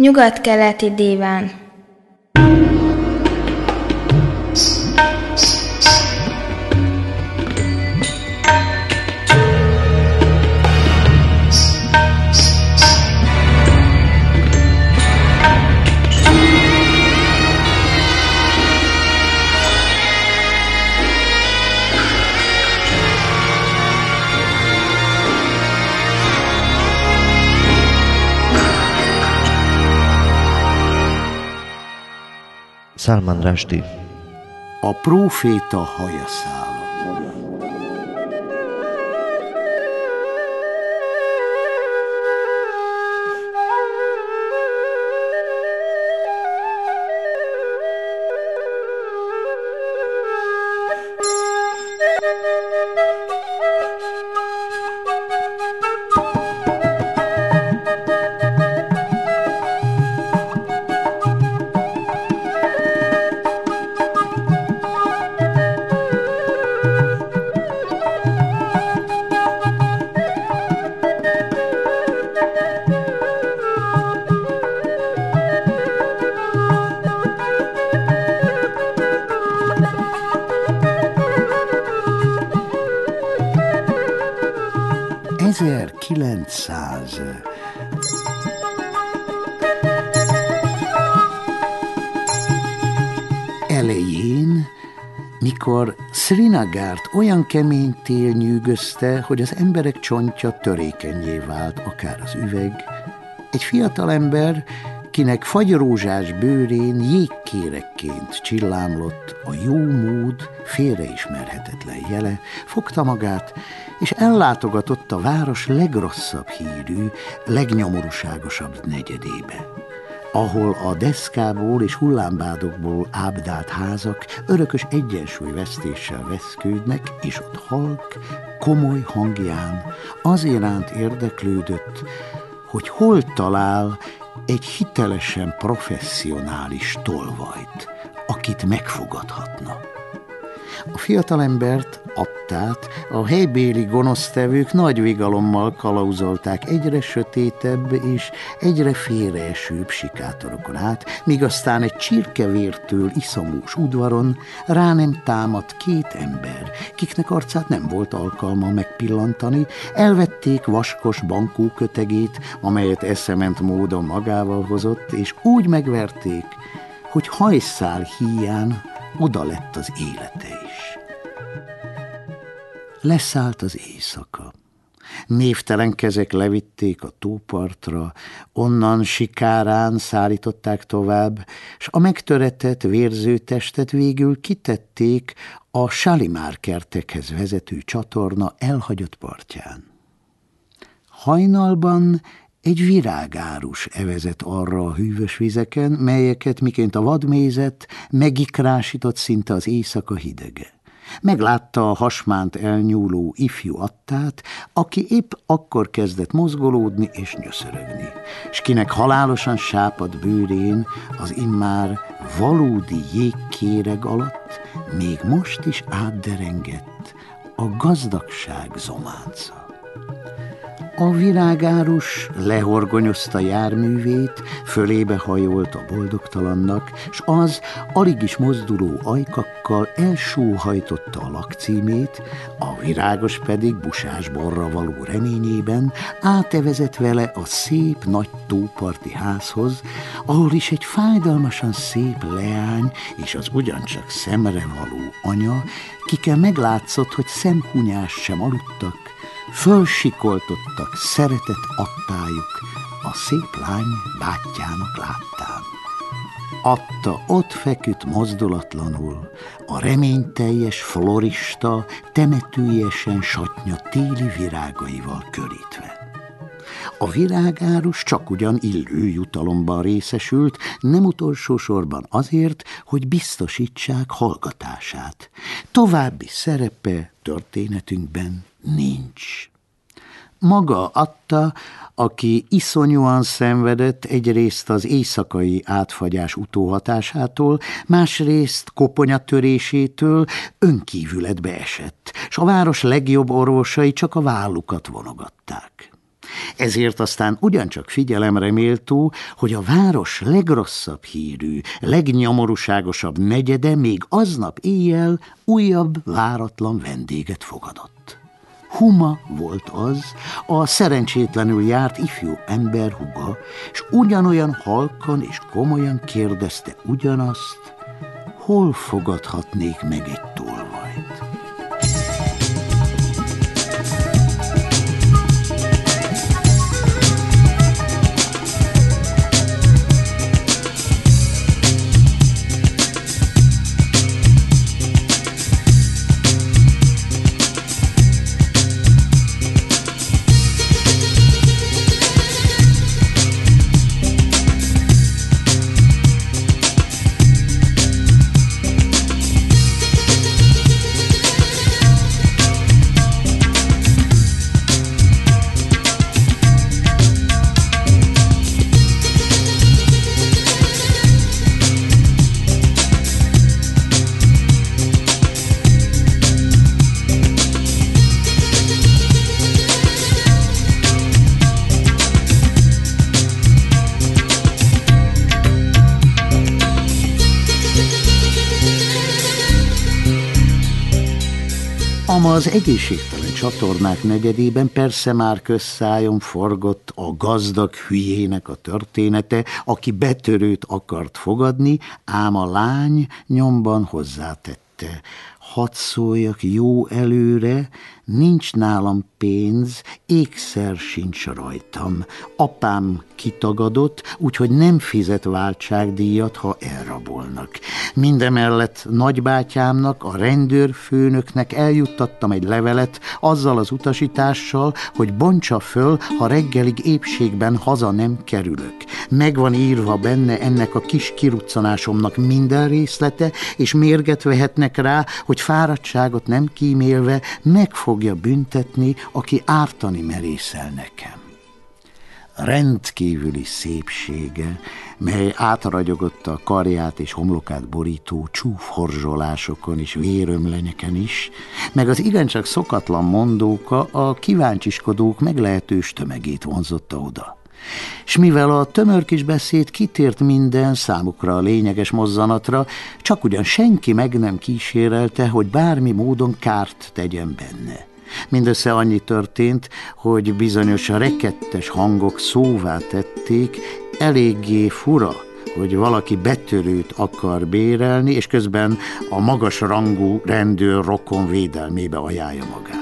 Nyugat-keleti díván. Salman Rushdie. A próféta hajaszála. Elején, mikor Srinagárt olyan kemény tél nyűgözte, hogy az emberek csontja törékenyé vált, akár az üveg, egy fiatalember, kinek fagyrózsás bőrén jégkéregként csillámlott a jó mód félreismerhetetlen jele, fogta magát, és ellátogatott a város legrosszabb hírű, legnyomorúságosabb negyedébe, ahol a deszkából és hullámbádokból ábdált házak örökös egyensúlyvesztéssel veszkődnek, és ott halk, komoly hangján az iránt érdeklődött, hogy hol talál egy hitelesen professzionális tolvajt, akit megfogadhatna. A fiatalembert, Attát, a helybéli gonosztevők nagy vigalommal kalauzolták egyre sötétebb és egyre félreesőbb sikátorokon át, míg aztán egy csirkevértől iszomós udvaron rá nem támadt két ember, kiknek arcát nem volt alkalma megpillantani, elvették vaskos bankókötegét, amelyet eszement módon magával hozott, és úgy megverték, hogy hajszál híján oda lett az élete is. Leszállt az éjszaka. Névtelen kezek levitték a tópartra, onnan sikárán szállították tovább, s a megtöretett, vérző testet végül kitették a Shalimar kertekhez vezető csatorna elhagyott partján. Hajnalban egy virágárus evezett arra a hűvös vizeken, melyeket miként a vadmézet megikrásított szinte az éjszaka hidege. Meglátta a hasmánt elnyúló ifjú Attát, aki épp akkor kezdett mozgolódni és nyöszörögni, s kinek halálosan sápadt bőrén az immár valódi jégkéreg alatt még most is átderengett a gazdagság zománca. A virágárus lehorgonyozta járművét, fölébe hajolt a boldogtalannak, s az alig is mozduló ajkakkal elsóhajtotta a lakcímét, a virágos pedig busásborra való reményében átevezett vele a szép nagy tóparti házhoz, ahol is egy fájdalmasan szép leány és az ugyancsak szemre való anya, kikkel meglátszott, hogy szemhunyást sem aludtak, fölsikoltottak szeretett Attájuk a szép lány bátyjának láttán. Atta ott feküdt mozdulatlanul, a reményteljes florista temetőjesen satnya téli virágaival körítve. A virágárus csak ugyan illő jutalomban részesült, nem utolsó sorban azért, hogy biztosítsák hallgatását. További szerepe történetünkben nincs. Maga Atta, aki iszonyúan szenvedett egyrészt az éjszakai átfagyás utóhatásától, másrészt koponyatörésétől önkívületbe esett, s a város legjobb orvosai csak a vállukat vonogatták. Ezért aztán ugyancsak figyelemre méltó, hogy a város legrosszabb hírű, legnyomorúságosabb negyede még aznap éjjel újabb váratlan vendéget fogadott. Huma volt az, a szerencsétlenül járt ifjú ember húga, és ugyanolyan halkan és komolyan kérdezte ugyanazt, hol fogadhatnék meg egy tolvajt. Az egészségtelen csatornák negyedében persze már közszájon forgott a gazdag hülyének a története, aki betörőt akart fogadni, ám a lány nyomban hozzátette: hadd szóljak jó előre, nincs nálam pénz, ékszer sincs rajtam. Apám kitagadott, úgyhogy nem fizet váltságdíjat, ha elrabolnak. Mindemellett nagybátyámnak, a rendőrfőnöknek eljuttattam egy levelet azzal az utasítással, hogy bontsa föl, ha reggelig épségben haza nem kerülök. Meg van írva benne ennek a kis kiruccanásomnak minden részlete, és mérget vehetnek rá, hogy fáradtságot nem kímélve meg fogja büntetni, aki ártani merészel nekem. Rendkívüli szépsége, mely átragyogott a karját és homlokát borító csúfhorzsolásokon és vérömlenyeken is, meg az igencsak szokatlan mondóka a kíváncsiskodók meglehetős tömegét vonzotta oda. S mivel a tömör kis beszéd kitért minden számukra a lényeges mozzanatra, csak ugyan senki meg nem kísérelte, hogy bármi módon kárt tegyen benne. Mindössze annyi történt, hogy bizonyos rekettes hangok szóvá tették, eléggé fura, hogy valaki betörőt akar bérelni, és közben a magas rangú rendőr rokon védelmébe ajánlja magát.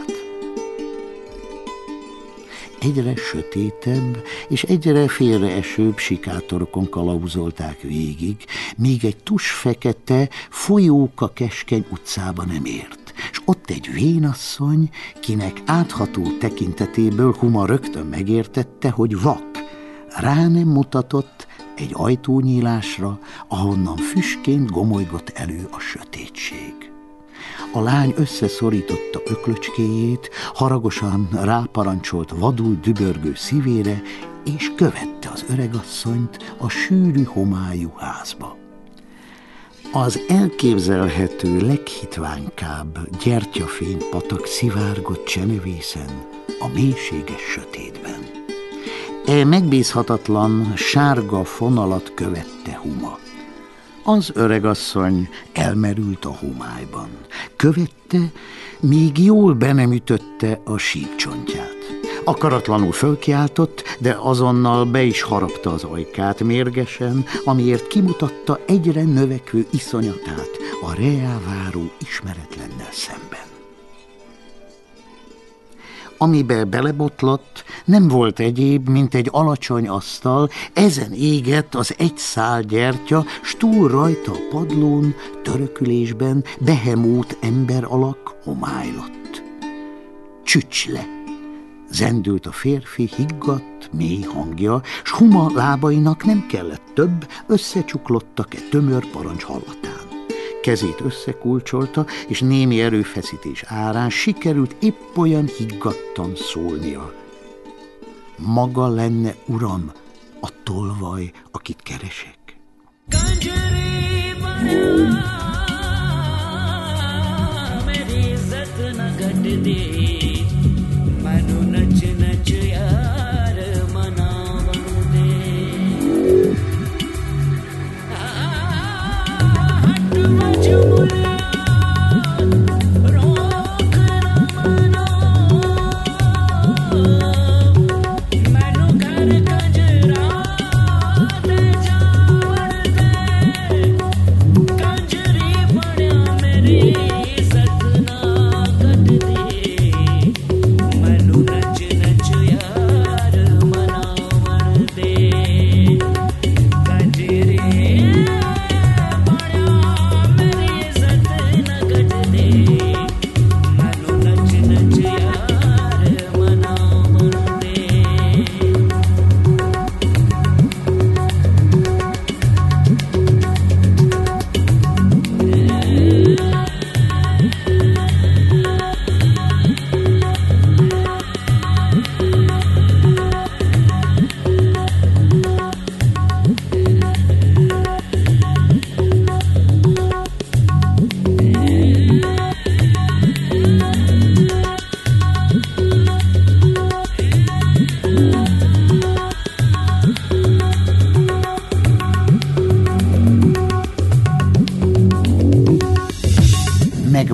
Egyre sötétebb és egyre félreesőbb sikátorokon kalauzolták végig, míg egy tusfekete, folyóka keskeny utcába nem ért. És ott egy vénasszony, kinek átható tekintetéből Huma rögtön megértette, hogy vak, rá nem mutatott egy ajtónyílásra, ahonnan füstként gomolygott elő a sötétség. A lány összeszorította öklöcskéjét, haragosan ráparancsolt vadul dübörgő szívére, és követte az öregasszonyt a sűrű homályú házba. Az elképzelhető leghitványkább gyertyafénypatak szivárgott csenevészen a mélységes sötétben. Megbízhatatlan sárga fonalat követte Huma. Az öregasszony elmerült a homályban. Követte, míg jól be nem ütötte a síkcsontját. Akaratlanul fölkiáltott, de azonnal be is harapta az ajkát mérgesen, amiért kimutatta egyre növekvő iszonyatát a reáváró ismeretlennel szemben. Amibe belebotlott, nem volt egyéb, mint egy alacsony asztal, ezen égett az egy szál gyertya, s túl rajta a padlón, törökülésben behemót ember alak homálylott. Csücs le! Zendült a férfi higgadt, mély hangja, s Huma lábainak nem kellett több, összecsuklottak egy tömör parancs hallatán. Kezét összekulcsolta, és némi erőfeszítés árán sikerült épp olyan higgadtan szólnia. Maga lenne, uram, a tolvaj, akit keresek?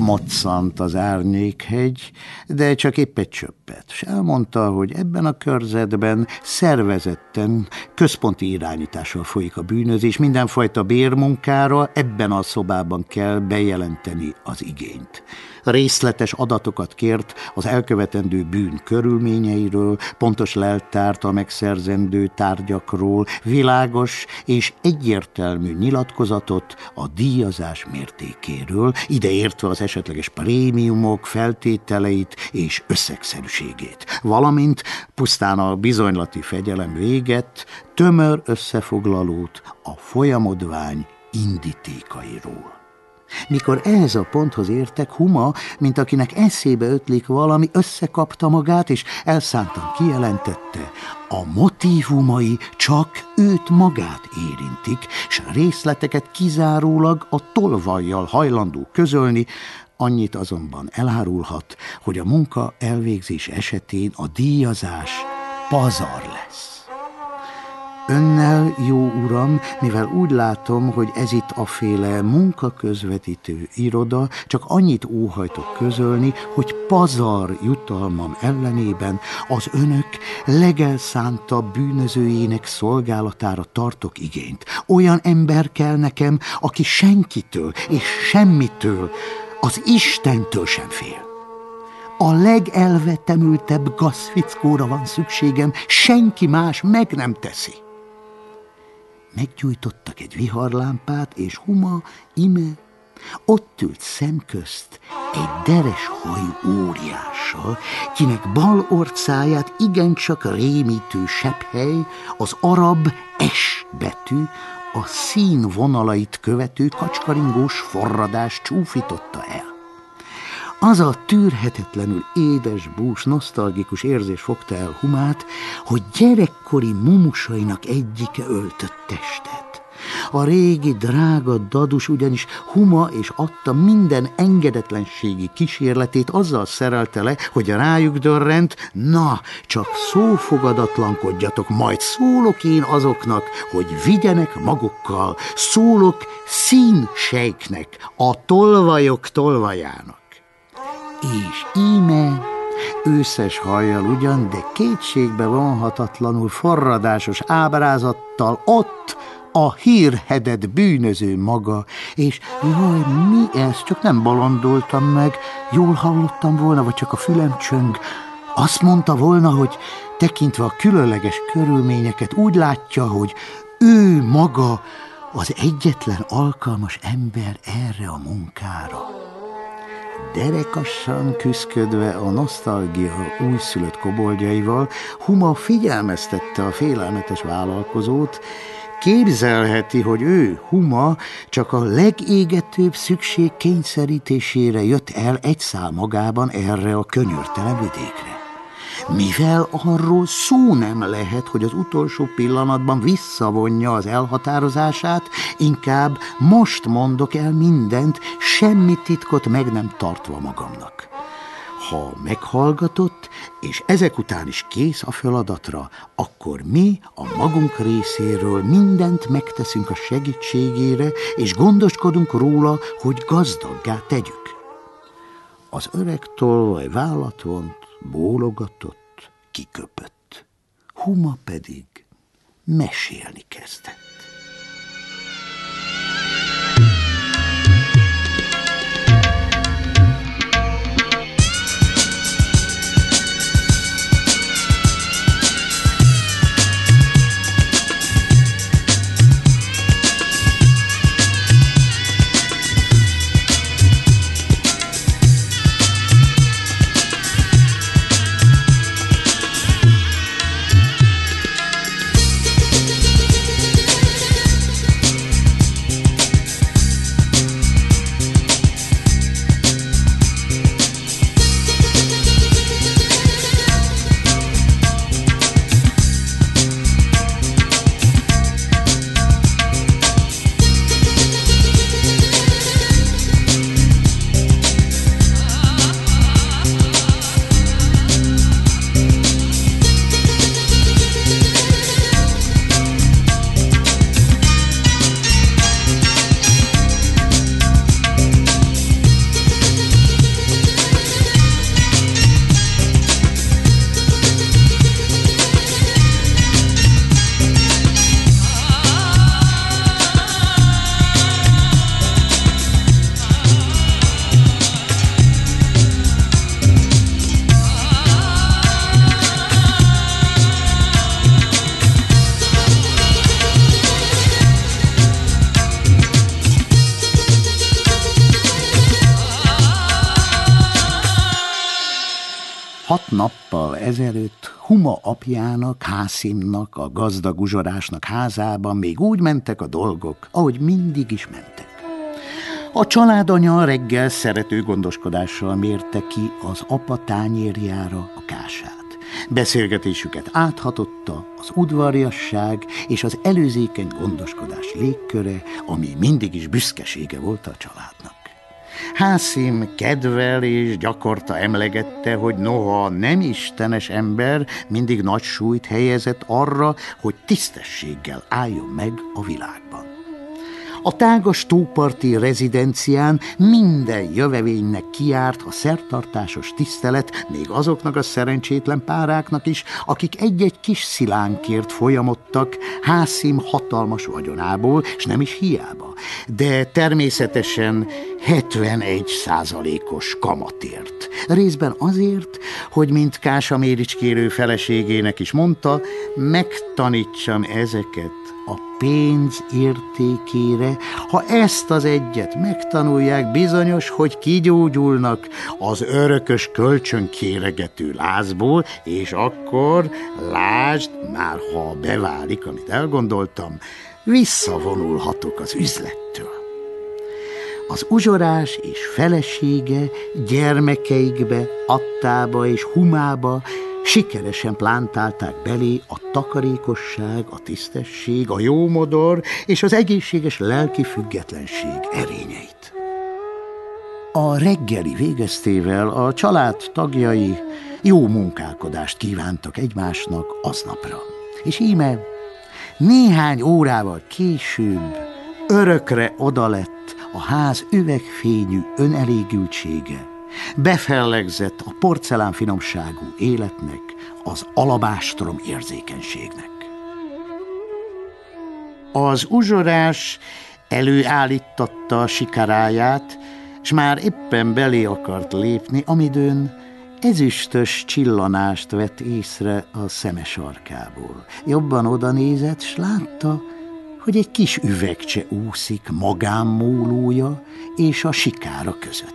moccant az Árnyékhegy, de csak épp egy csöppet, s elmondta, hogy ebben a körzetben szervezetten, központi irányítással folyik a bűnözés, mindenfajta bérmunkára ebben a szobában kell bejelenteni az igényt. Részletes adatokat kért az elkövetendő bűn körülményeiről, pontos leltárt a megszerzendő tárgyakról, világos és egyértelmű nyilatkozatot a díjazás mértékéről, ideértve az esetleges prémiumok feltételeit és összegszerűségét, valamint pusztán a bizonylati fegyelem véget, tömör összefoglalót a folyamodvány indítékairól. Mikor ehhez a ponthoz értek, Huma, mint akinek eszébe ötlik valami, összekapta magát, és elszántan kijelentette, a motívumai csak őt magát érintik, s a részleteket kizárólag a tolvajjal hajlandó közölni, annyit azonban elárulhat, hogy a munka elvégzés esetén a díjazás pazar lesz. Önnel, jó uram, mivel úgy látom, hogy ez itt a féle munkaközvetítő iroda, csak annyit óhajtok közölni, hogy pazar jutalmam ellenében az önök legelszántabb bűnözőjének szolgálatára tartok igényt. Olyan ember kell nekem, aki senkitől és semmitől, az Istentől sem fél. A legelvetemültebb gazfickóra van szükségem, senki más meg nem teszi. Meggyújtottak egy viharlámpát, és Huma ime ott ült szemközt egy deres hajú óriással, kinek bal orcáját igencsak rémítő sepphely, az arab S betű, a színvonalait követő kacskaringós forradás csúfította el. Az a tűrhetetlenül édes, bús, nosztalgikus érzés fogta el Humát, hogy gyerekkori mumusainak egyike öltött testet. A régi, drága dadus ugyanis Huma és adta minden engedetlenségi kísérletét azzal szerelte le, hogy rájuk dörrent, na, csak szófogadatlankodjatok, majd szólok én azoknak, hogy vigyenek magukkal, szólok színsejknek, a tolvajok tolvajának. És íme őszes hajjal ugyan, de kétségbe vonhatatlanul forradásos ábrázattal ott a hírhedett bűnöző maga, és jaj, mi ez? Csak nem balondoltam meg, jól hallottam volna, vagy csak a fülem csöng. Azt mondta volna, hogy tekintve a különleges körülményeket úgy látja, hogy ő maga az egyetlen alkalmas ember erre a munkára. Derekassan küszködve a nosztalgia újszülött koboldjaival, Huma figyelmeztette a félelmetes vállalkozót, képzelheti, hogy ő, Huma, csak a legégetőbb szükség kényszerítésére jött el egy szál magában erre a könyörtelen vidékre. Mivel arról szó nem lehet, hogy az utolsó pillanatban visszavonja az elhatározását, inkább most mondok el mindent, semmi titkot meg nem tartva magamnak. Ha meghallgatott, és ezek után is kész a feladatra, akkor mi a magunk részéről mindent megteszünk a segítségére, és gondoskodunk róla, hogy gazdaggá tegyük. Az öreg tolvaj vállat vont, bólogatott, kiköpött. Huma pedig mesélni kezdett. 6 nappal ezelőtt Huma apjának, Hászimnak, a gazdag uzsorásnak házában még úgy mentek a dolgok, ahogy mindig is mentek. A családanya reggel szerető gondoskodással mérte ki az apa tányérjára a kását. Beszélgetésüket áthatotta az udvariasság és az előzékeny gondoskodás légköre, ami mindig is büszkesége volt a családnak. Hászim kedvel és gyakorta emlegette, hogy noha nem istenes ember, mindig nagy súlyt helyezett arra, hogy tisztességgel álljon meg a világban. A tágas tóparti rezidencián minden jövevénynek kiárt a szertartásos tisztelet, még azoknak a szerencsétlen páráknak is, akik egy-egy kis szilánkért folyamodtak Hászim hatalmas vagyonából, és nem is hiába, de természetesen 71%-os kamatért. Részben azért, hogy mint Kása méricskélő feleségének is mondta, megtanítsam ezeket a pénz értékére. Ha ezt az egyet megtanulják, bizonyos, hogy kigyógyulnak az örökös kölcsönkéregető lázból, és akkor, lásd, már ha beválik, amit elgondoltam, visszavonulhatok az üzlettől. Az uzsorás és felesége gyermekeikbe, Attába és Humába sikeresen plántálták belé a takarékosság, a tisztesség, a jómodor és az egészséges lelki függetlenség erényeit. A reggeli végeztével a család tagjai jó munkálkodást kívántak egymásnak aznapra. És íme néhány órával később örökre odalett a ház üvegfényű önelégültsége, befellegzett a porcelán finomságú életnek, az alabástrom érzékenységnek. Az uzsorás előállítatta a sikaráját, s már éppen belé akart lépni, amidőn ezüstös csillanást vett észre a szeme sarkából. Jobban odanézett, s látta, hogy egy kis üvegcse úszik magánmólója és a sikára között.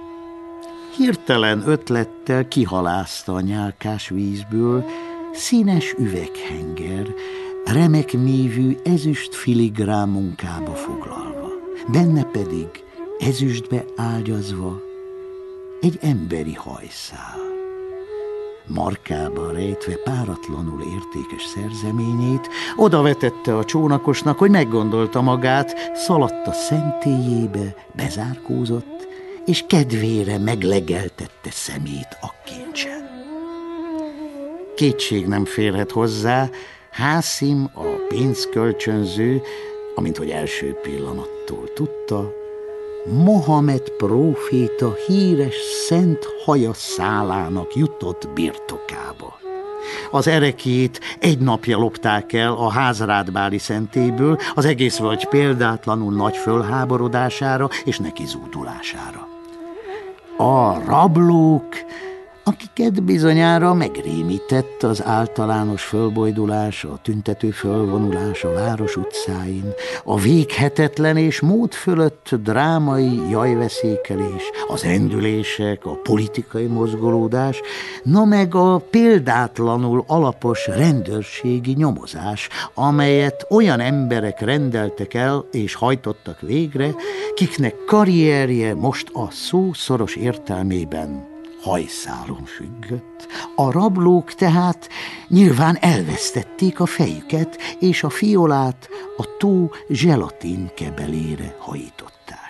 Hirtelen ötlettel kihalázta a nyálkás vízből színes üveghenger, remek mívű ezüst filigrán munkába foglalva, benne pedig ezüstbe ágyazva egy emberi hajszál. Markába rejtve páratlanul értékes szerzeményét, odavetette a csónakosnak, hogy meggondolta magát, szaladt a szentélyébe, bezárkózott, és kedvére meglegeltette szemét a kincsen. Kétség nem férhet hozzá, Hászim, a pénzkölcsönző, amint hogy első pillanattól tudta, Mohamed próféta híres szent haja szálának jutott birtokába. Az erekét egy napja lopták el a házrádbáli szentélyből, az egész vagy példátlanul nagy fölháborodására és neki zúdulására. A rablók, akiket bizonyára megrémített az általános fölbojdulás, a tüntető fölvonulás a város utcáin, a véghetetlen és mód fölött drámai jajveszékelés, az endülések, a politikai mozgolódás, na meg a példátlanul alapos rendőrségi nyomozás, amelyet olyan emberek rendeltek el és hajtottak végre, kiknek karrierje most a szó szoros értelmében hajszálon függött. A rablók tehát nyilván elvesztették a fejüket, és a fiolát a tó zselatin kebelére hajították.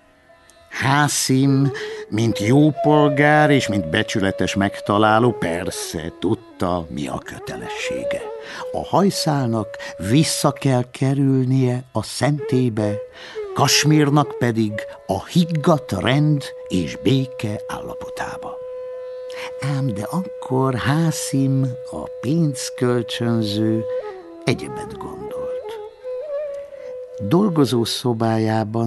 Hászim, mint jó polgár és mint becsületes megtaláló, persze tudta, mi a kötelessége. A hajszálnak vissza kell kerülnie a szentélybe, Kasmírnak pedig a higgadt rend és béke állapotába. Ám de akkor Hászim, a pénzkölcsönző, egyebet gondolt. Dolgozó szobájában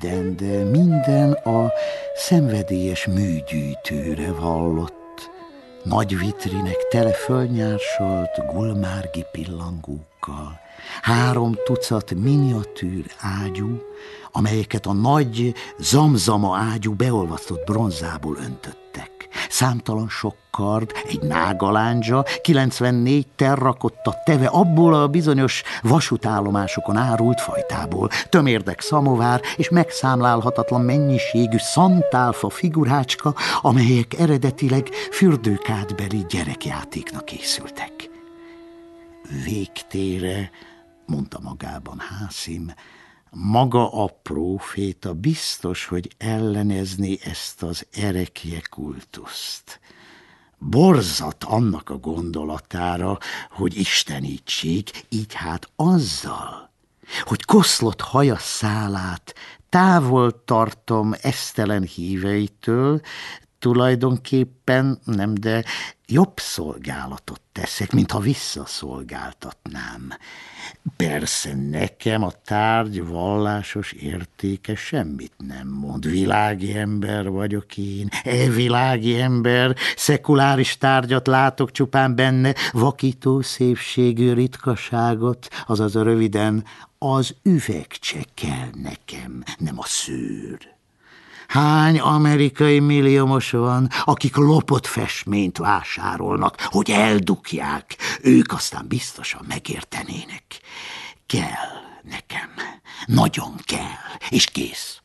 minden a szenvedélyes műgyűjtőre vallott. Nagy vitrinek tele fölnyársolt gulmárgi pillangókkal, 3 tucat miniatűr ágyú, amelyeket a nagy zamzama ágyú beolvasztott bronzából öntöttek. számtalan sok kard, egy nágalándzsa, 94 terrakotta teve abból a bizonyos vasútállomásokon árult fajtából, tömérdek szamovár és megszámlálhatatlan mennyiségű szantálfa figurácska, amelyek eredetileg fürdőkádbeli gyerekjátéknak készültek. Végtére, mondta magában Hászim, maga a próféta biztos, hogy ellenezni ezt az erekje kultuszt. Borzat annak a gondolatára, hogy istenítsék, így hát azzal, hogy koszlott haja szálát távol tartom esztelen híveitől, tulajdonképpen nem, de jobb szolgálatot teszek, mintha visszaszolgáltatnám. Persze nekem a tárgy vallásos értéke semmit nem mond. Világi ember vagyok én, világi ember, szekuláris tárgyat látok csupán benne, vakító szépségű ritkaságot, azaz röviden az üvegcse kell nekem, nem a szőr. Hány amerikai milliómos van, akik lopott festményt vásárolnak, hogy eldukják, ők aztán biztosan megértenének. Kell nekem, nagyon kell, és kész.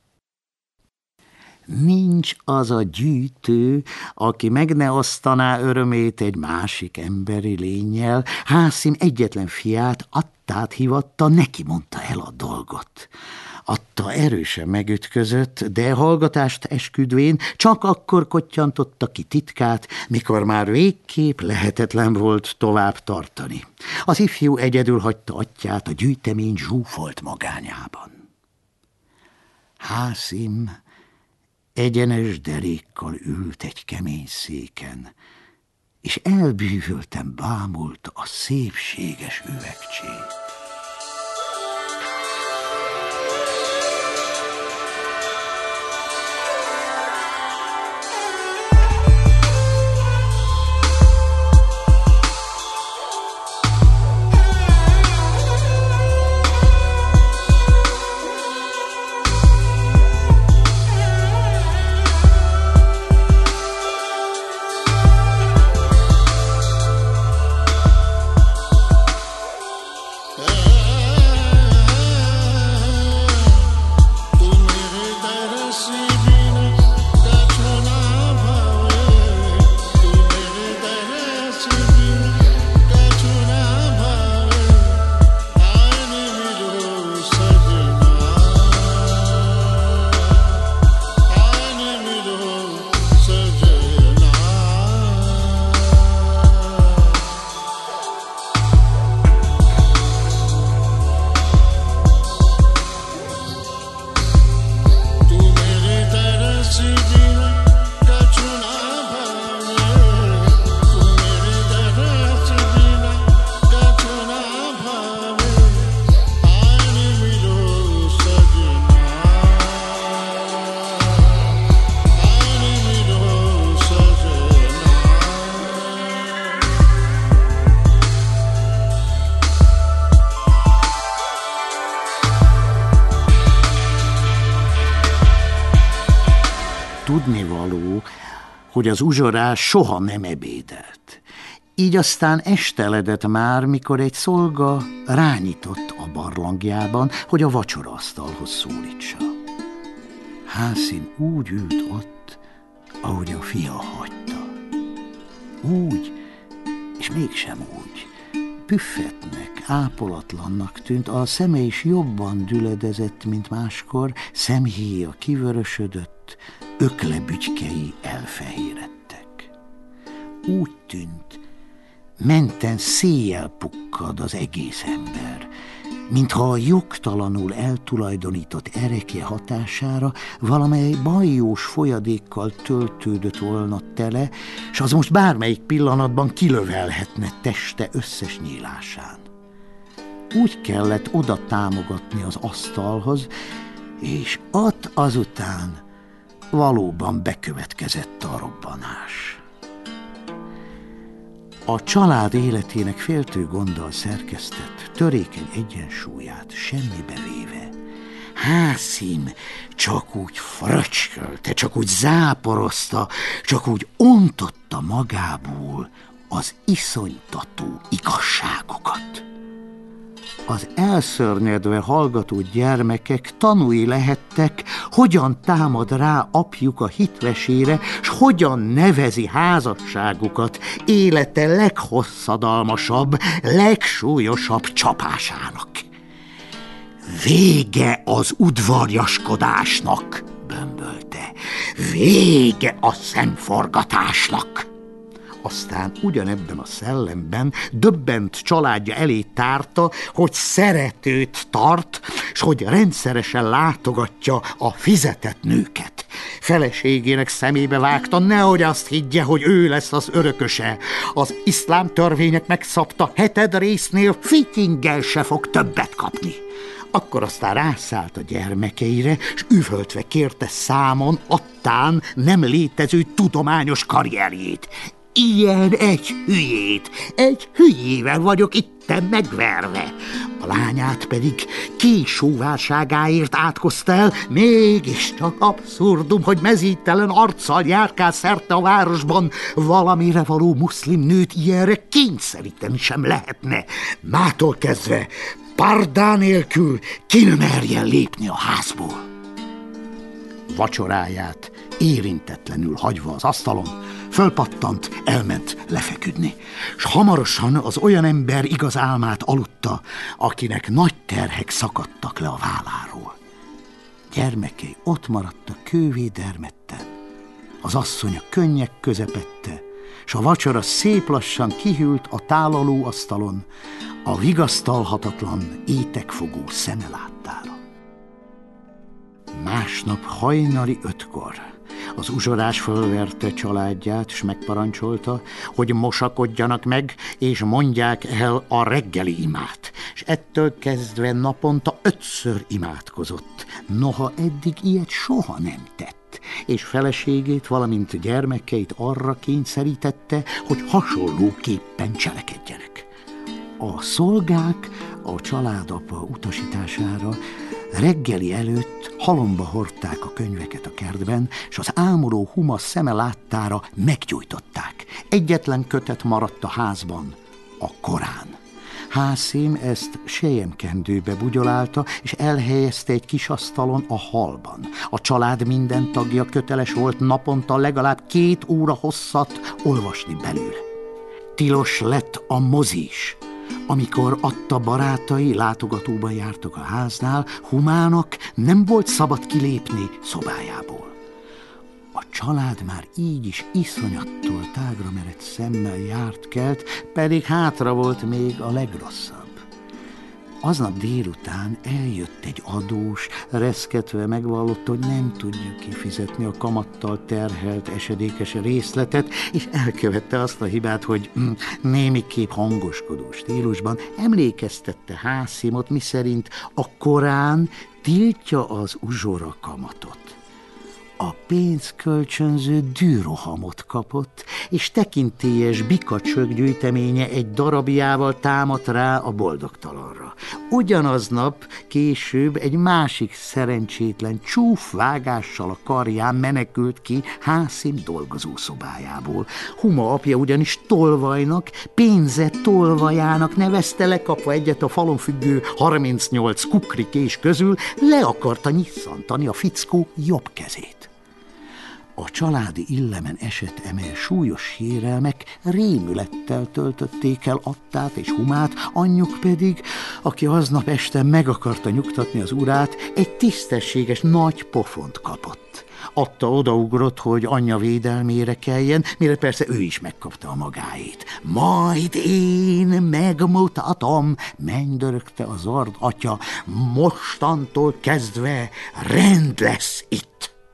Nincs az a gyűjtő, aki meg ne osztaná örömét egy másik emberi lénnyel. Hászim egyetlen fiát, Attát hívatta, neki mondta el a dolgot. Atta erősen megütközött, de hallgatást esküdvén csak akkor kottyantotta ki titkát, mikor már végképp lehetetlen volt tovább tartani. Az ifjú egyedül hagyta atyát a gyűjtemény zsúfolt magányában. Hászim egyenes derékkal ült egy kemény széken, és elbűvölten bámulta a szépséges üvegcsét. Tudnivaló, hogy az uzsorás soha nem ebédelt. Így aztán esteledett már, mikor egy szolga rányitott a barlangjában, hogy a vacsoraasztalhoz szólítsa. Hászim úgy ült ott, ahogy a fia hagyta. Úgy, és mégsem úgy. Püffetnek, ápolatlannak tűnt, a szeme is jobban düledezett, mint máskor, szemhéja kivörösödött, öklebügykei elfehéredtek. Úgy tűnt, menten széjjel pukkad az egész ember, mintha a jogtalanul eltulajdonított erekje hatására valamely bajós folyadékkal töltődött volna tele, s az most bármelyik pillanatban kilövelhetne teste összes nyílásán. Úgy kellett oda támogatni az asztalhoz, és ott azután valóban bekövetkezett a robbanás. A család életének féltő gonddal szerkesztett, törékeny egyensúlyát semmibe véve, Hászim csak úgy fröcskölte, csak úgy záporozta, csak úgy ontotta magából az iszonytató igazságokat. Az elszörnyedve hallgató gyermekek tanúi lehettek, hogyan támad rá apjuk a hitvesére, s hogyan nevezi házasságukat élete leghosszadalmasabb, legsúlyosabb csapásának. Vége az udvarjaskodásnak, bömbölte, vége a szemforgatásnak. Aztán ugyanebben a szellemben döbbent családja elé tárta, hogy szeretőt tart, s hogy rendszeresen látogatja a fizetett nőket. Feleségének szemébe vágta, nehogy azt higgye, hogy ő lesz az örököse. Az iszlám törvények megszabta 7. résznél fityinggel se fog többet kapni. Akkor aztán rászállt a gyermekeire, s üvöltve kérte számon attán nem létező tudományos karrierjét. Ilyen egy hülyével vagyok itten megverve. A lányát pedig késóválságáért átkozta el, mégiscsak abszurdum, hogy mezítelen arccal járkál szerte a városban. Valamire való muszlim nőt ilyenre kényszeríteni sem lehetne. Mától kezdve pardá nélkül ki ne merjen lépni a házból. Vacsoráját érintetlenül hagyva az asztalon, fölpattant, elment lefeküdni, s hamarosan az olyan ember igaz álmát aludta, akinek nagy terhek szakadtak le a válláról. Gyermekei ott maradtak kővédermetten, az asszony a könnyek közepette, s a vacsora szép lassan kihűlt a tálaló asztalon, a vigasztalhatatlan, étekfogó szeme láttára. Másnap hajnali 5-kor az uzsorás fölverte családját, s megparancsolta, hogy mosakodjanak meg, és mondják el a reggeli imát. És ettől kezdve naponta 5-ször imádkozott. Noha eddig ilyet soha nem tett, és feleségét, valamint gyermekeit arra kényszerítette, hogy hasonlóképpen cselekedjenek. A szolgák a családapa utasítására reggeli előtt halomba hordták a könyveket a kertben, és az ámuló huma szeme láttára meggyújtották. Egyetlen kötet maradt a házban, a Korán. Hászim ezt selyemkendőbe bugyolálta, és elhelyezte egy kis asztalon a hallban. A család minden tagja köteles volt naponta legalább 2 óra hosszat olvasni belőle. Tilos lett a mozi is. Amikor adta barátai látogatóban jártak a háznál, Humának nem volt szabad kilépni szobájából. A család már így is iszonyattól tágra merett szemmel járt kelt, pedig hátra volt még a legrosszabb. Aznap délután eljött egy adós, reszketve megvallotta, hogy nem tudja kifizetni a kamattal terhelt esedékes részletet, és elkövette azt a hibát, hogy némiképp hangoskodó stílusban emlékeztette Hászimot, miszerint a Korán tiltja az uzsora kamatot. A pénzkölcsönző dűrohamot kapott, és tekintélyes bikacsök gyűjteménye egy darabjával támadt rá a boldogtalanra. Ugyanaznap később egy másik szerencsétlen csúfvágással a karján menekült ki Hászim dolgozószobájából. Huma apja ugyanis tolvajnak, pénze tolvajának nevezte, lekapva egyet a falon függő 38 kukrikés közül, le akarta nyisszantani a fickó jobb kezét. A családi illemen esett emel súlyos sérelmek rémülettel töltötték el Attát és Humát, anyjuk pedig, aki aznap este meg akarta nyugtatni az urát, egy tisztességes nagy pofont kapott. Atta odaugrott, hogy anyja védelmére keljen, mire persze ő is megkapta a magáét. Majd én megmutatom, mennydörögte a zard atya, mostantól kezdve rend lesz itt.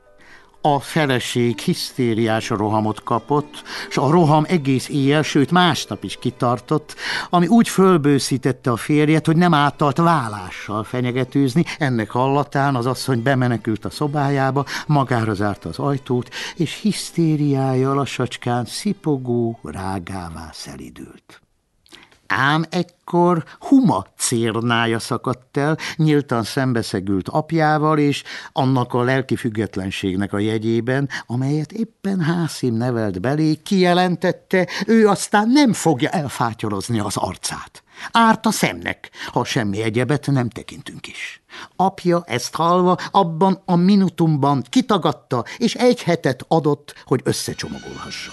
A feleség hisztériás rohamot kapott, s a roham egész éjjel, sőt másnap is kitartott, ami úgy fölbőszítette a férjet, hogy nem átalt vállással fenyegetőzni. Ennek hallatán az asszony bemenekült a szobájába, magára zárta az ajtót, és hisztériája lassacskán szipogó rágává szelidült. Ám ekkor Huma cérnája szakadt el, nyíltan szembeszegült apjával, és annak a lelki függetlenségnek a jegyében, amelyet éppen Hászim nevelt belé, kijelentette, ő aztán nem fogja elfátyolozni az arcát. Árt a szemnek, ha semmi egyebet nem tekintünk is. Apja ezt hallva abban a minutumban kitagadta, és 1 hetet adott, hogy összecsomagolhassa.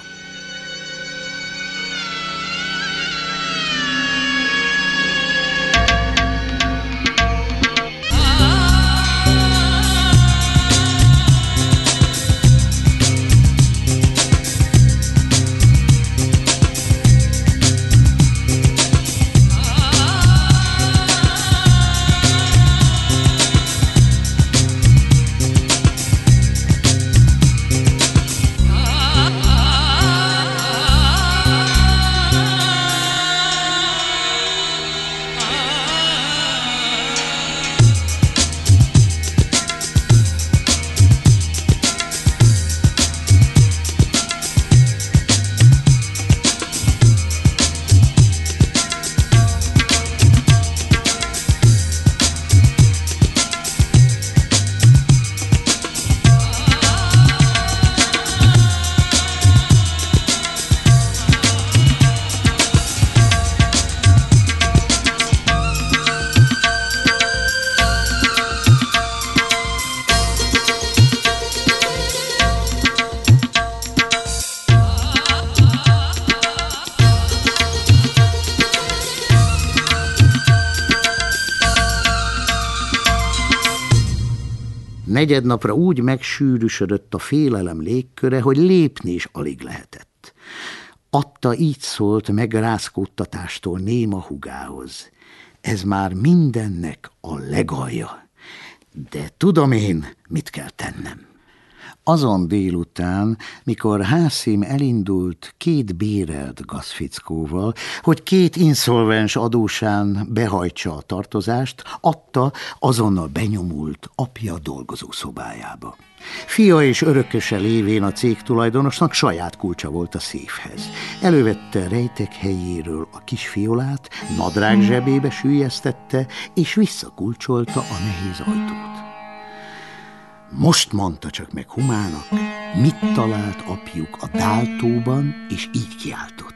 Negyednapra úgy megsűrűsödött a félelem légköre, hogy lépni is alig lehetett. Atta így szólt megrázkódtatástól néma húgához. Ez már mindennek a legalja, de tudom én, mit kell tennem. Azon délután, mikor Hászim elindult 2 bérelt gazfickóval, hogy 2 inszolvens adósán behajtsa a tartozást, Atta azonnal benyomult apja dolgozószobájába. Fia és örököse lévén a cégtulajdonosnak saját kulcsa volt a széfhez. Elővette rejtek helyéről a kis fiolát, nadrág zsebébe süllyesztette, és visszakulcsolta a nehéz ajtót. Most mondta csak meg Humának, mit talált apjuk a dáltóban, és így kiáltott.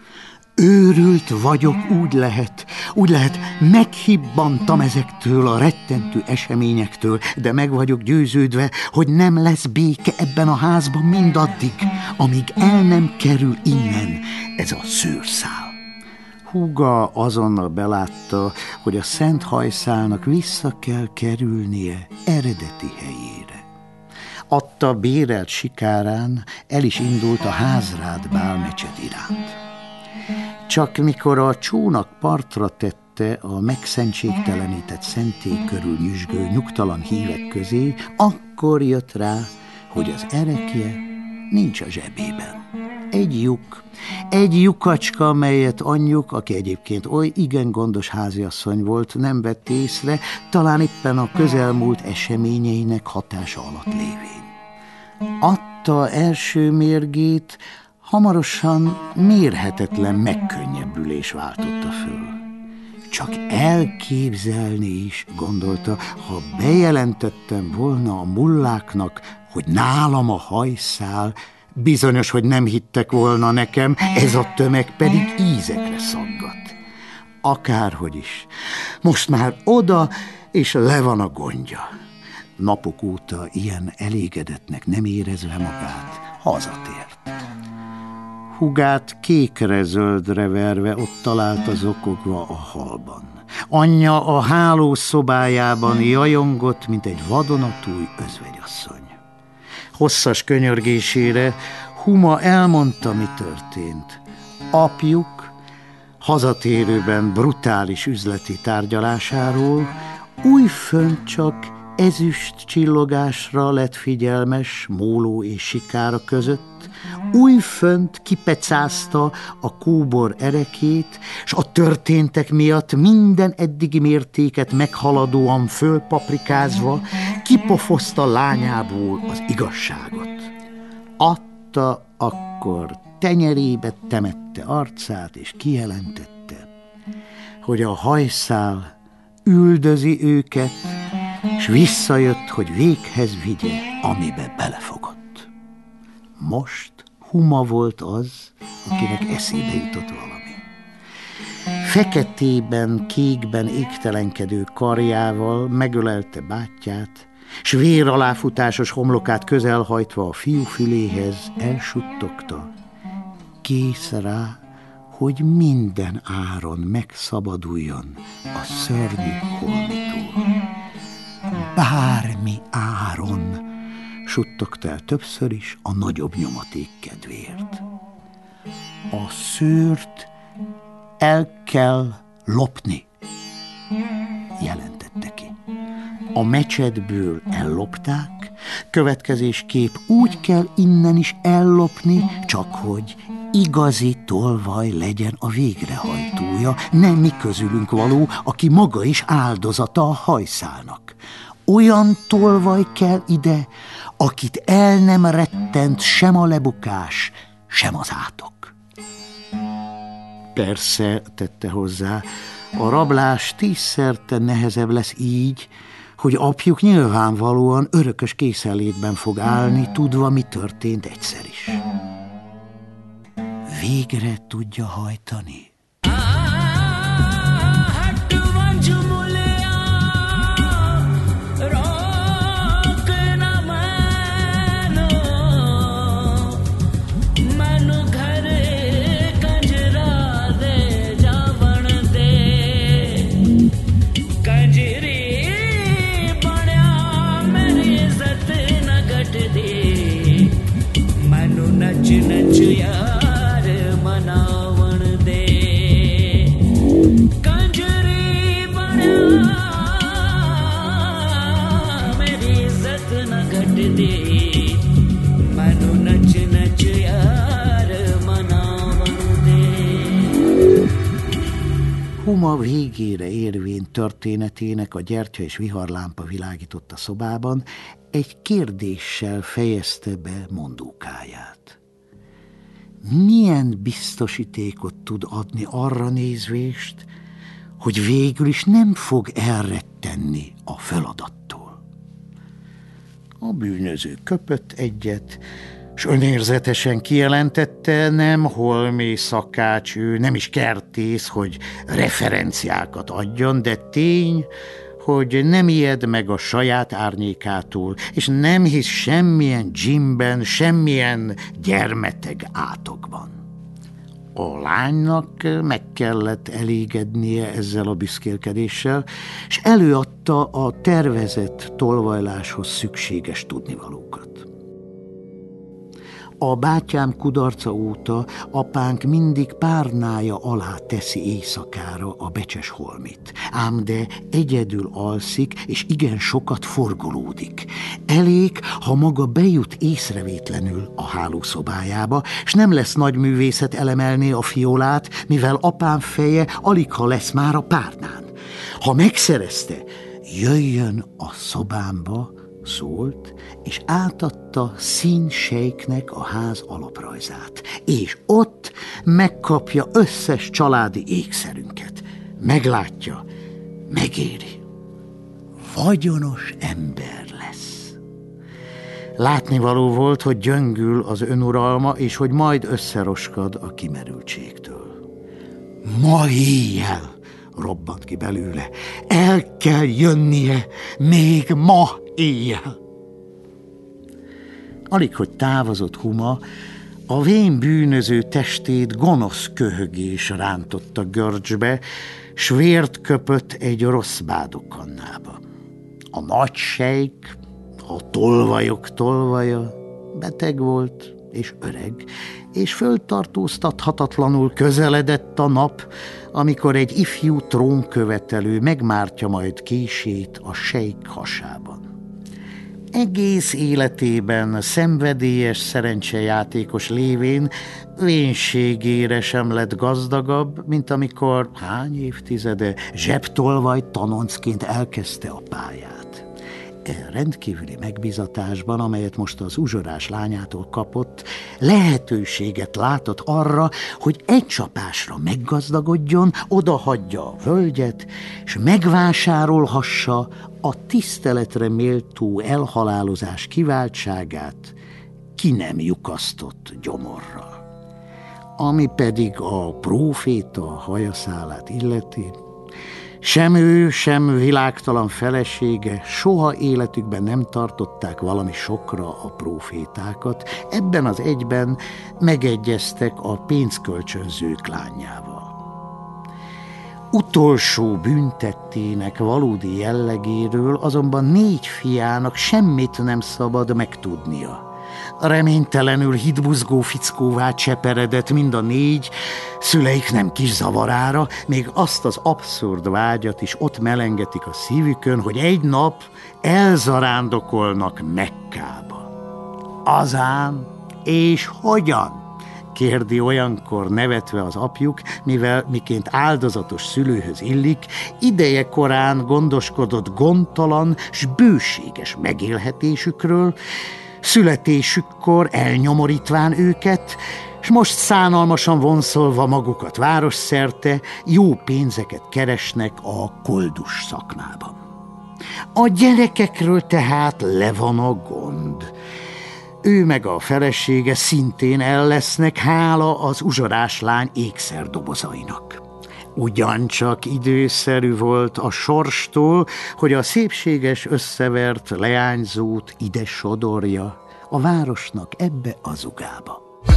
Őrült vagyok, úgy lehet, meghibbantam ezektől a rettentő eseményektől, de meg vagyok győződve, hogy nem lesz béke ebben a házban mindaddig, amíg el nem kerül innen ez a szőrszál. Húga azonnal belátta, hogy a szent hajszálnak vissza kell kerülnie eredeti helyére. Atta bérelt sikárán el is indult a Házrád bálmecset iránt. Csak mikor a csónak partra tette a megszentségtelenített szentély körül nyüzsgő nyugtalan hívek közé, akkor jött rá, hogy az erekje nincs a zsebében. Egy lyukacska, melyet anyjuk, aki egyébként oly igen gondos háziasszony volt, nem vett észre, talán éppen a közelmúlt eseményeinek hatása alatt lévén. Atta első mérgét hamarosan mérhetetlen megkönnyebbülés váltotta föl. Csak elképzelni is, gondolta, ha bejelentettem volna a mulláknak, hogy nálam a hajszál, bizonyos, hogy nem hittek volna nekem, ez a tömeg pedig ízekre szaggat. Akárhogy is, most már oda, és le van a gondja. Napok óta ilyen elégedettnek nem érezve magát, hazatért. Húgát kékre-zöldre verve ott találta zokogva a halban. Anyja a hálószobájában jajongott, mint egy vadonatúj özvegyasszony. Hosszas könyörgésére Huma elmondta, mi történt. Apjuk hazatérőben brutális üzleti tárgyalásáról újfönt csak ezüst csillogásra lett figyelmes Móló és Sikára között, újfönt kipecázta a kóbor erekét, s a történtek miatt minden eddigi mértéket meghaladóan fölpaprikázva kipofozta lányából az igazságot. Atta akkor tenyerébe temette arcát, és kijelentette, hogy a hajszál üldözi őket, s visszajött, hogy véghez vigye, amibe belefogott. Most Huma volt az, akinek eszébe jutott valami. Feketében, kékben égtelenkedő karjával megölelte bátyját, s vér aláfutásos homlokát közelhajtva a fiú füléhez elsuttogta. Kész rá, hogy minden áron megszabaduljon a szörnyű holmitól. Bármi áron, suttogta el többször is a nagyobb nyomaték kedvéért. A szőrt el kell lopni, jelentette ki. A mecsetből ellopták, következésképp úgy kell innen is ellopni, csak hogy igazi tolvaj legyen a végrehajtója, nem mi közülünk való, aki maga is áldozata a hajszálnak. Olyan tolvaj kell ide, akit el nem rettent sem a lebukás, sem az átok. Persze, tette hozzá, a rablás 10-szerte nehezebb lesz így, hogy apjuk nyilvánvalóan örökös készenlétben fog állni, tudva, mi történt egyszer is. Végre tudja hajtani. Huma végére érvén történetének a gyertya és viharlámpa világított a szobában, egy kérdéssel fejezte be mondókáját. Milyen biztosítékot tud adni arra nézvést, hogy végül is nem fog elrettenni a feladattól? A bűnöző köpött egyet, s önérzetesen kijelentette, nem holmi szakács, ő nem is kertész, hogy referenciákat adjon, de tény, hogy nem ijed meg a saját árnyékától, és nem hisz semmilyen dzsimben, semmilyen gyermeteg átokban. A lánynak meg kellett elégednie ezzel a büszkélkedéssel, és előadta a tervezett tolvajláshoz szükséges tudnivalókat. A bátyám kudarca óta apánk mindig párnája alá teszi éjszakára a becses holmit. Ám de egyedül alszik, és igen sokat forgolódik. Elég, ha maga bejut észrevétlenül a hálószobájába, s nem lesz nagy művészet elemelni a fiolát, mivel apám feje aligha lesz már a párnán. Ha megszerezte, jöjjön a szobámba, szólt, és átadta Szín-sejknek a ház alaprajzát, és ott megkapja összes családi ékszerünket. Meglátja, megéri. Vagyonos ember lesz. Látnivaló volt, hogy gyöngül az önuralma, és hogy majd összeroskad a kimerültségtől. Ma éjjel, robbant ki belőle, el kell jönnie, még ma éjjel. Alig, hogy távozott Huma, a vén bűnöző testét gonosz köhögés rántotta görcsbe, s vért köpött egy rossz bádogkannába. A nagy sejk, a tolvajok tolvaja, beteg volt és öreg, és föltartóztathatatlanul közeledett a nap, amikor egy ifjú trónkövetelő megmártja majd kését a sejk hasában. Egész életében szenvedélyes szerencsejátékos lévén vénségére sem lett gazdagabb, mint amikor hány évtizede zsebtolvaj tanoncként elkezdte a pályát. rendkívüli megbízatásban, amelyet most az uzsorás lányától kapott, lehetőséget látott arra, hogy egy csapásra meggazdagodjon, odahagyja a völgyet, és megvásárolhassa a tiszteletre méltó elhalálozás kiváltságát ki nem lyukasztott gyomorral. Ami pedig a próféta hajaszálát illeti, sem ő, sem világtalan felesége soha életükben nem tartották valami sokra a prófétákat, ebben az egyben megegyeztek a pénzkölcsönzők lányával. Utolsó bűntettének valódi jellegéről azonban 4 fiának semmit nem szabad megtudnia. Reménytelenül hitbuzgó fickóvá cseperedett mind a 4, szüleik nem kis zavarára, még azt az abszurd vágyat is ott melengetik a szívükön, hogy egy nap elzarándokolnak Mekkába. Azán és hogyan? Kérdi olyankor nevetve az apjuk, mivel miként áldozatos szülőhöz illik, ideje korán gondoskodott gondtalan s bőséges megélhetésükről, születésükkor elnyomorítván őket, s most szánalmasan vonszolva magukat városszerte, jó pénzeket keresnek a koldus szakmában. A gyerekekről tehát le van a gond. Ő meg a felesége szintén el lesznek, hála az uzsorás lány ékszerdobozainak. Ugyancsak időszerű volt a sorstól, hogy a szépséges összevert leányzót ide sodorja, a városnak ebbe a zugába.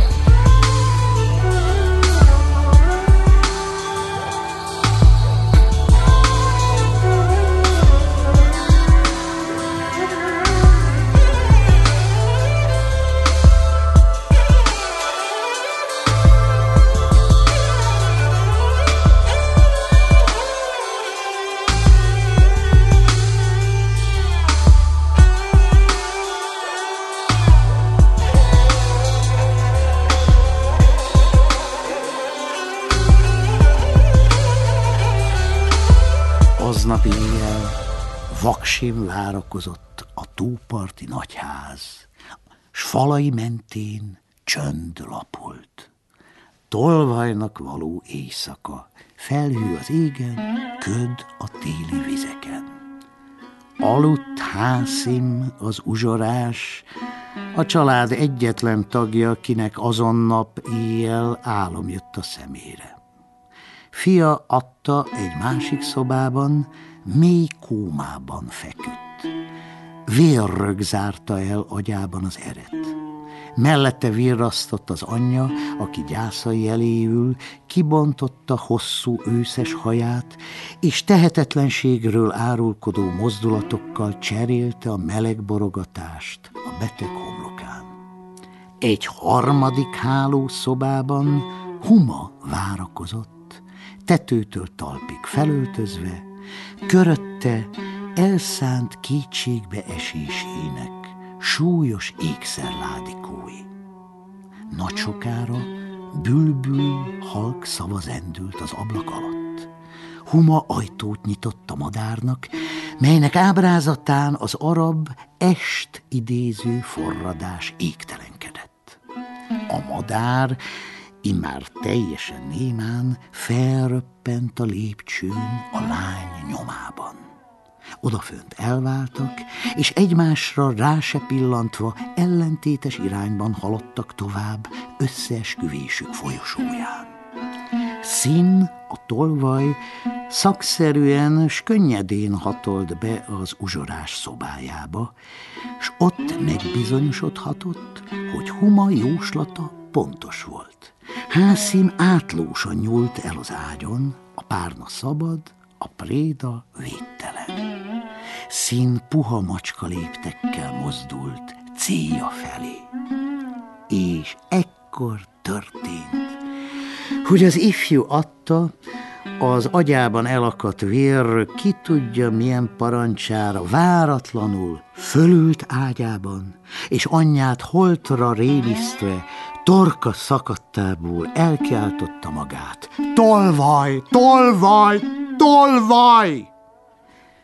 Aznap éjjel vaksin várakozott a tóparti nagyház, s falai mentén csönd lapult. Tolvajnak való éjszaka, felhő az égen, köd a téli vizeken. Aludt Hászim, az uzsorás, a család egyetlen tagja, kinek azon nap éjjel álom jött a szemére. Fia Atta egy másik szobában, mély kómában feküdt. Vérrög zárta el agyában az eret. Mellette virrasztott az anyja, aki gyászai elé ül, kibontotta hosszú őszes haját, és tehetetlenségről árulkodó mozdulatokkal cserélte a meleg borogatást a beteg homlokán. Egy harmadik hálószobában Huma várakozott, tetőtől talpig felöltözve, körötte elszánt kétségbe esésének súlyos ékszerládikói. Nagy sokára bülbül halk szava zendült az ablak alatt. Huma ajtót nyitott a madárnak, melynek ábrázatán az arab est idéző forradás égtelenkedett. A madár immár teljesen némán felröppent a lépcsőn a lány nyomában. Odafönt elváltak, és egymásra rá se pillantva ellentétes irányban haladtak tovább összeesküvésük folyosóján. Szín, a tolvaj szakszerűen s könnyedén hatolt be az uzsorás szobájába, s ott megbizonyosodhatott, hogy Huma jóslata pontos volt. Hászim átlósan nyúlt el az ágyon, a párna szabad, a préda védtelen. Szín puha macska léptekkel mozdult célja felé. És ekkor történt, hogy az ifjú Atta az agyában elakadt vérről ki tudja milyen parancsára váratlanul fölült ágyában, és anyját holtra rémisztve torka szakadtából elkiáltotta magát. Tolvaj, tolvaj, tolvaj!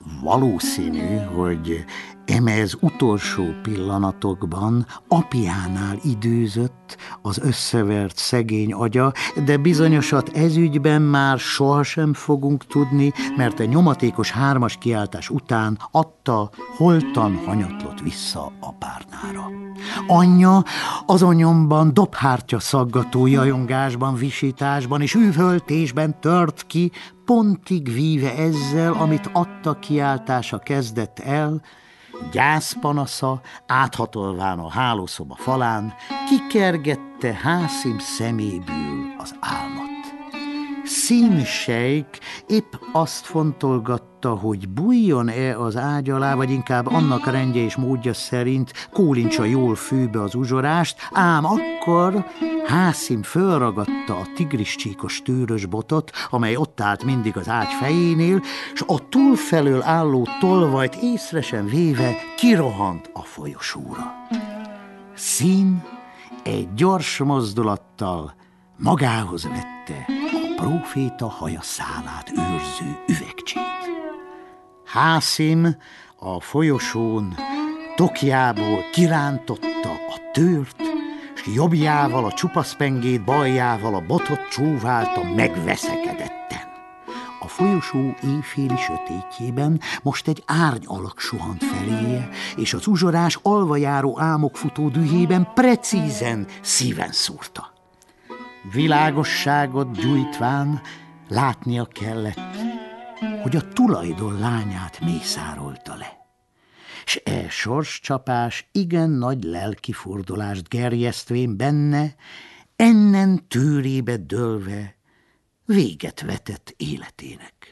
Valószínű, hogy ez utolsó pillanatokban apjánál időzött az összevert szegény agya, de bizonyosat ezügyben már sohasem fogunk tudni, mert a nyomatékos 3-as kiáltás után adta, holtan hanyatlott vissza a párnára. Anyja azon nyomban dobhártya szaggató jajongásban, visításban és üvöltésben tört ki, pontig víve ezzel, amit adta kiáltása kezdett el, gyászpanasza, áthatolván a hálószoba falán, kikergette Hászim szeméből az álmat. Színsejk épp azt fontolgatta, hogy bújjon-e az ágy alá, vagy inkább annak rendje és módja szerint kólincsa jól főbe az uzsorást, ám akkor Hászim fölragadta a tigriscsíkos tőrös botot, amely ott állt mindig az ágy fejénél, s a túlfelől álló tolvajt észre sem véve kirohant a folyosóra. Szín egy gyors mozdulattal magához vette a próféta haja szálát őrző üvegcsét. Hászim a folyosón tokjából kirántotta a tőrt, s jobbjával a csupaszpengét, baljával a botot csóválta megveszekedetten. A folyosó éjféli sötétjében most egy árny alak suhant feléje, és az uzsorás alvajáró álmok futó dühében precízen szíven szúrta. Világosságot gyújtván látnia kellett, hogy a tulajdon lányát mészárolta le. S sorscsapás igen nagy lelkifordulást gerjesztvén benne, ennen tőrébe dőlve véget vetett életének.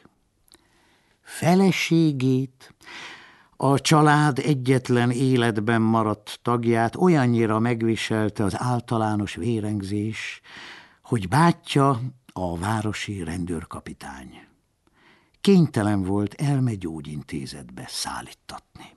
Feleségét, a család egyetlen életben maradt tagját olyannyira megviselte az általános vérengzés, hogy bátyja, a városi rendőrkapitány kénytelen volt elmegyógyintézetbe szállítatni.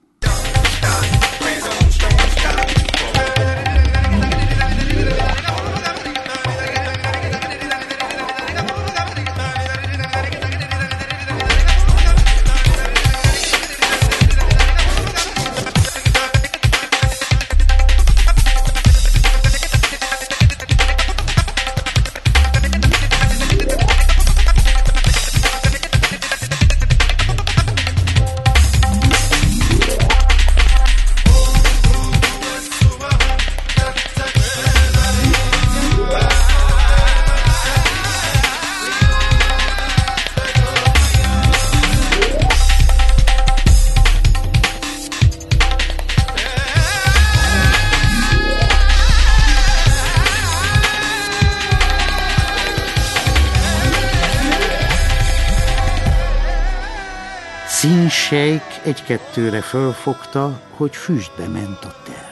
Színsejk egy-kettőre fölfogta, hogy füstbe ment a terv.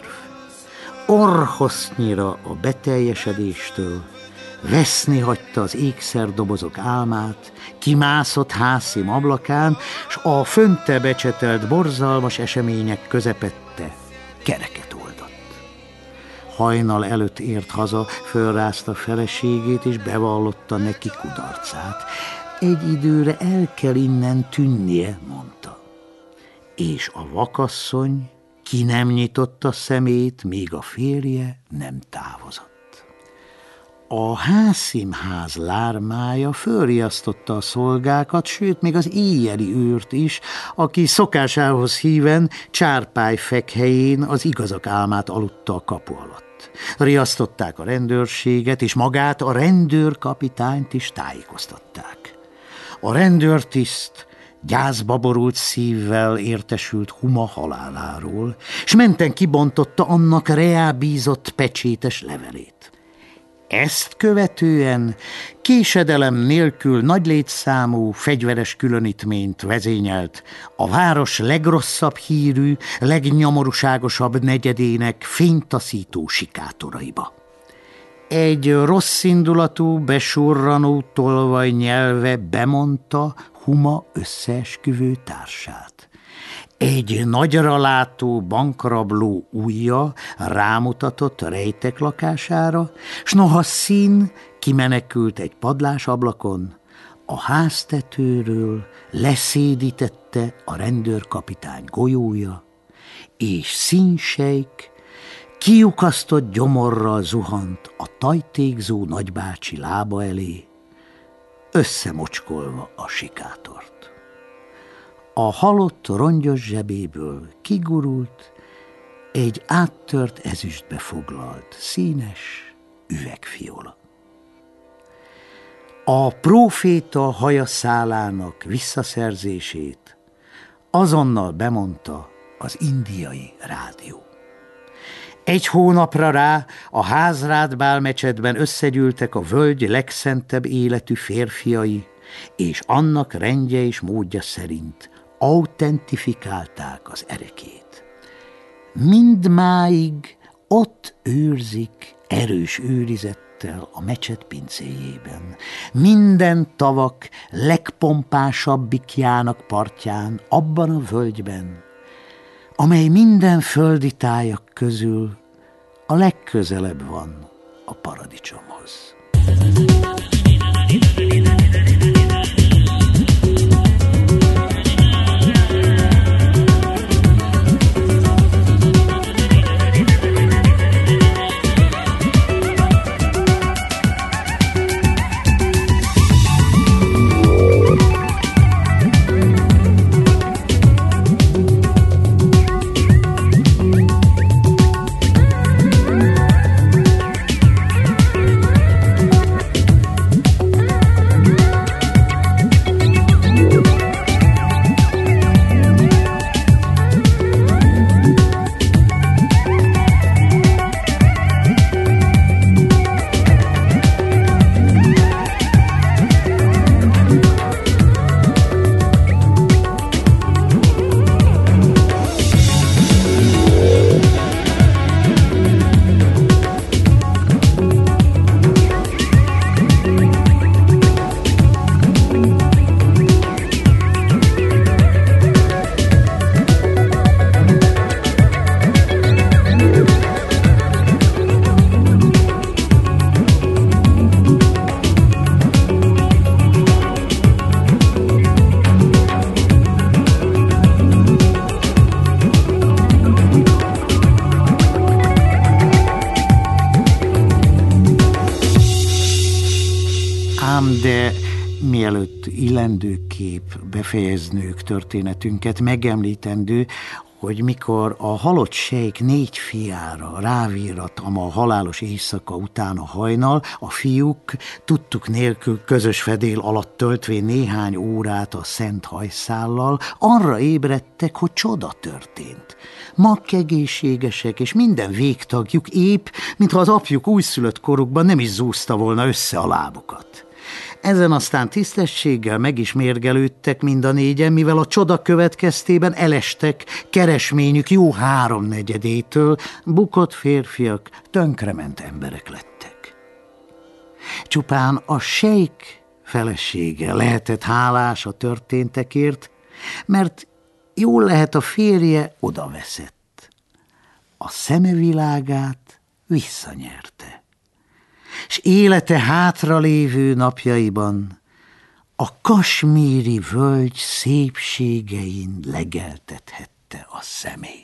Orhosznyira a beteljesedéstől veszni hagyta az ékszerdobozok álmát, kimászott Hászim ablakán, s a fönte becsetelt borzalmas események közepette kereket oldott. Hajnal előtt ért haza, fölrázta feleségét, és bevallotta neki kudarcát. Egy időre el kell innen tűnnie, mondta. És a vakasszony ki nem nyitotta szemét, míg a férje nem távozott. A Hászimház lármája fölriasztotta a szolgákat, sőt, még az éjjeli őrt is, aki szokásához híven csárpály fekhelyén az igazak álmát aludta a kapu alatt. Riasztották a rendőrséget, és magát a rendőrkapitányt is tájékoztatták. A rendőrtiszt gyászba borult szívvel értesült Huma haláláról, s menten kibontotta annak reábízott pecsétes levelét. Ezt követően késedelem nélkül nagy létszámú fegyveres különítményt vezényelt a város legrosszabb hírű, legnyomorúságosabb negyedének fénytaszító sikátoraiba. Egy rosszindulatú, besurranó tolvaj nyelve bemondta Huma összeesküvő társát. Egy nagyra látó bankrabló ujja rámutatott rejtek lakására, s noha Szín kimenekült egy padlásablakon, A háztetőről leszédítette a rendőrkapitány golyója, és színsejk kiukasztott gyomorral zuhant a tajtékzó nagybácsi lába elé, összemocskolva a sikátort. A halott rongyos zsebéből kigurult egy áttört ezüstbe foglalt színes üvegfiola. A próféta hajaszálának visszaszerzését azonnal bemondta az indiai rádió. 1 hónapra rá a Házrát Bálmecsetben összegyűltek a völgy legszentebb életű férfiai, és annak rendje és módja szerint autentifikálták az erekét. Mindmáig ott őrzik erős őrizettel a mecset pincéjében, minden tavak legpompásabbikjának partján, abban a völgyben, amely minden földi tájak közül a legközelebb van a paradicsomhoz. De mielőtt illendőképp befejeznők történetünket, megemlítendő, hogy mikor a halott sejk 4 fiára rávírat a halálos éjszaka után a hajnal, a fiúk tudtuk nélkül közös fedél alatt töltvén néhány órát a szent hajszállal, arra ébredtek, hogy csoda történt. Makkegészségesek, és minden végtagjuk épp, mintha az apjuk újszülött korukban nem is zúzta volna össze a lábukat. Ezen aztán tisztességgel meg is mérgelődtek mind a 4-en, mivel a csoda következtében elestek keresményük jó 3/4-től, bukott férfiak, tönkrement emberek lettek. Csupán a sejk felesége lehetett hálás a történtekért, mert jól lehet a férje odaveszett. A szemevilágát visszanyerte, és élete hátralévő napjaiban a kasmíri völgy szépségein legeltethette a szemét.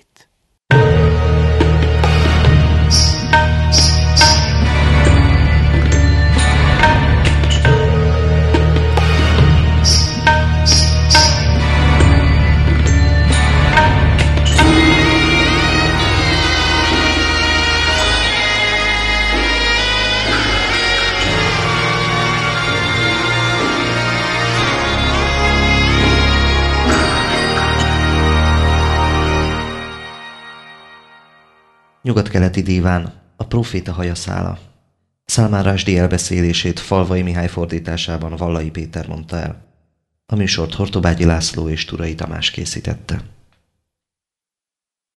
Nyugat-keleti díván, a próféta hajaszála. Salman Rushdie elbeszélését Falvai Mihály fordításában Vallai Péter mondta el. A műsort Hortobágyi László és Turai Tamás készítette.